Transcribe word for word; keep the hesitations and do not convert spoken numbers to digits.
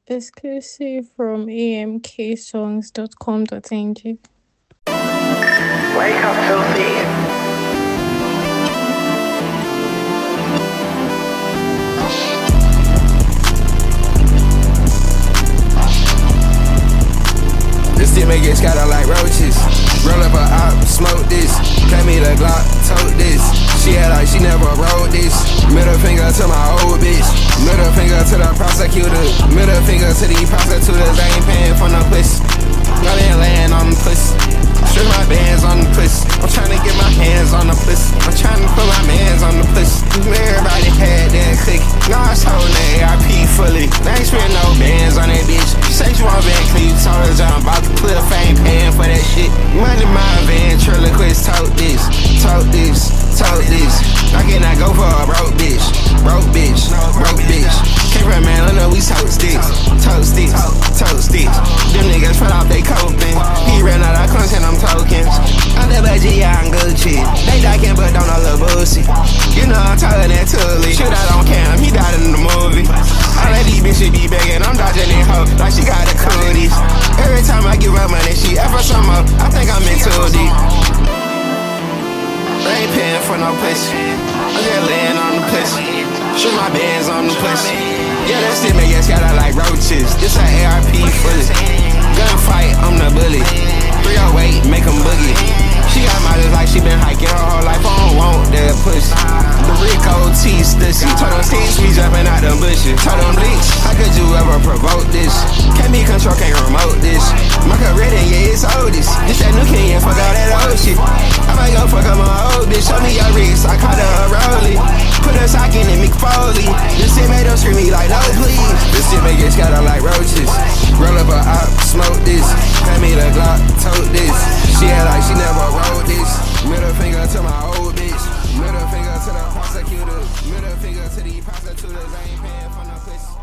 Exclusive from a m k songs dot com dot n g. Wake up, filthy. This shit make it scatter like roaches. Roll up a op, smoke this. Gave me the Glock, tote this. She had like she never wrote this. Middle finger to my old bitch. Middle finger to the prosecutor. Middle finger to these prostitutes. I ain't paying for no pussy. Got in laying on the pussy. Strip my bands on the pussy. I'm tryna get my hands on the pussy. I'm tryna put my mans on the pussy. Everybody had that cookie. Now I sold the A R P fully. They ain't spend no bands on that bitch. She say she want Van Cleef. Told her I'm about to put a fame paying for that shit. Money my ventriloquist. Tote this, tote this, tote this. I cannot go for a broke bitch. Broke bitch, broke bitch. Came from man, I know we tote sticks. Tote sticks, tote sticks. Them niggas fell off they coping. He ran out of content, I'm tokens. I'm the budget, yeah, I'm Gucci. They ducking, but don't know the bullshit. You know I'm taller than Tully. Shoot out on cam, he died in the movie. All that these bitches be begging, I'm dodging that hoe like she got the cooties. Every time I give her money, she ever some up. I think I'm in too deep. I ain't paying for no pussy. I'm just laying on the pussy. Shoot my bands on the pussy. Yeah, that shit make it scatter like roaches. This a A R P fully. Gunfight, I'm the bully. three oh eight, make 'em boogie. She got mileage like she been hiking her whole life. I don't want that pussy. The Rico T stussy. Told them sticks, we jumping out them bushes. Told them bleach, how could you ever provoke this? Can't be control, can't remote this. My career, yeah, it's oldest. This that new king, yeah, fuck all that old shit. I might go fuck up my old bitch. Show me your wrist, I caught her a rollie. Put a sock in it, Mick Foley. This shit made them scream me like, no please. This shit make it scatter like roaches. Roll up a op, smoke this. Pay me the Glock, tote this. She had like she never wrote this. Middle finger to my old bitch. Middle finger to the prosecutor. Middle finger to the prostitutes. I ain't paying for no pussy.